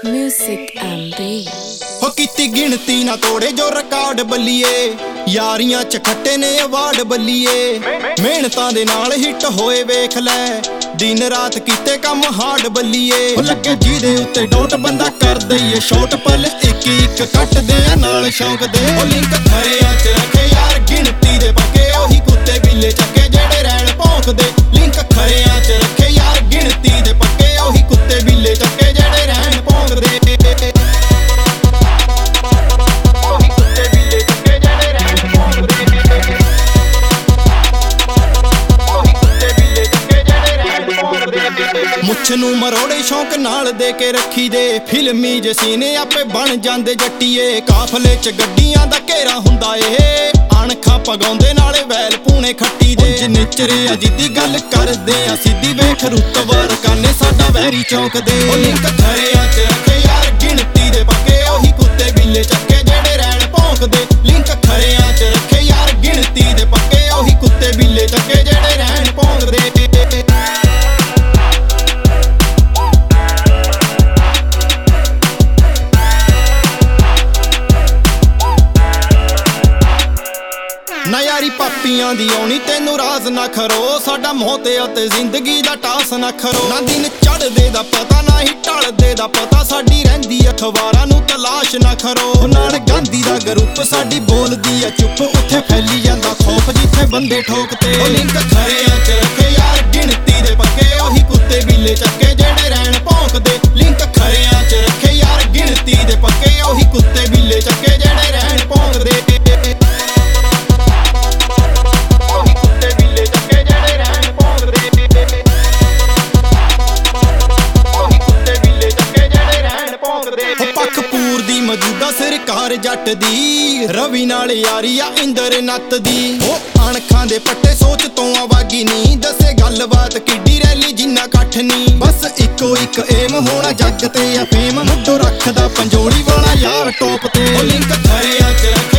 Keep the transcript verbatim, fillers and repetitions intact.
Music and beat हो कीती गिनती ना तोड़े जो रिकॉर्ड बल्लीए यारियां च खट्टे ने अवार्ड बल्लीए मेहनतां दे नाल हिट होए वेख लै दिन रात कीते कम हार्ड बल्लीए लगे जीदे उत्ते डोट बंदा कर दईए शॉट पल एक एक कट दे नाल शौक दे लिंक खरेआं च रखे यार गिनती दे पक्के ओही कुत्ते बिल्ले चक्के जेड़े रैन भौंकदे लिंक खरेआं च रखे यार गिनती दे पक्के ओही कुत्ते बिल्ले चक्के जेड़े रैन भौंकदे मुछ नू मरोड़े शौक नाल दे के रखी दे फिल्मी जे सीने आपे बन जांदे जट्टीए काफले च गड्डियां दा घेरा हुंदा ए अणखां पगाउंदे नाले वैल पूने खट्टी दे जिन्ने चरे जिद्दी गल करदे आ सिद्धी वेख रुतवर काने साडा वैरी चौक दे लिंक खरेआं च रखे यार गिनती दे पक्के ओही कुत्ते बिल्ले चक्के जेड़े रैन भौंकदे लिंक खरेआं च रखे यार गिनती दे पक्के ओही कुत्ते बिल्ले चक्के जेड़े रैन भौंकदे ना यारी पापियां दी आउणी तेनू राज ना खरो साडा मोह ते अते जिंदगी दा टास ना खरो ना दिन चढ़दे दा पता ना ही ढलदे दा पता साडी रहिंदी अखबारां नू तलाश ना खरो नाल गांधी दा ग्रुप साडी बोलदी आ चुप उत्थे फैली जांदा खौफ जिथे बंदे ठोकते लिंक खरेआं च रखे यार गिनती दे पक्के ओही कुत्ते बिल्ले चक्के जेड़े रैन भौंकदे लिंक खरेआं च रखे यार गिनती दे पक्के ओही कुत्ते बिल्ले चक्के जेड़े रैन भौंकदे मौजूदा सरकार जट दी रवि नाल यारी आ इंदर नत दी ओ अणखां दे पट्टे सोच तो आवागी नी दसे गलबात किड्डी रैली जिन्ना कट्ठ नी बस इको इक एम होना जग ते आ फेम मुड्डो रखदा पंजोड़ी वाला यार टॉप ते लिंक खरेआं च